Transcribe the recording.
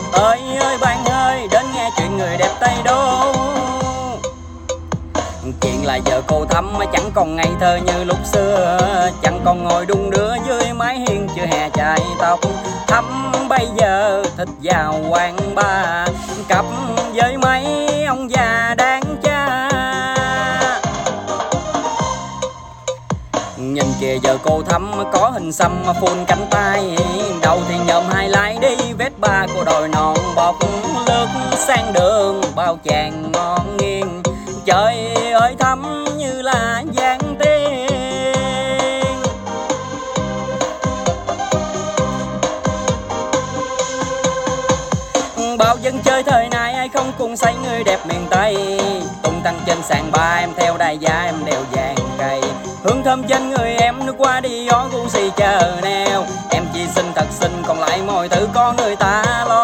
Ơi ơi bạn ơi, đến nghe chuyện người đẹp Tây Đô. Chuyện là giờ cô Thắm chẳng còn ngây thơ như lúc xưa, chẳng còn ngồi đung đưa dưới mái hiên chưa hè chải tóc. Thắm bây giờ thích vào quán bar, cặp với mấy ông già đáng cha. Nhìn kìa giờ cô Thắm có hình xăm phun cánh tay, đầu thì nhôm hai lái đi Vespa cô đồi non bọc, lướt sang đường bao chàng ngon nghiêng. Trời ơi Thắm như là giang tiên. Bao dân chơi thời nay ai không cùng say người đẹp miền Tây, tung tăng trên sàn ba em theo đai giá em đeo vàng cây. Hương thơm trên người em nước qua đi gió Gucci chờ neo, em chỉ xinh thật xinh còn lại mọi thứ có người ta lo.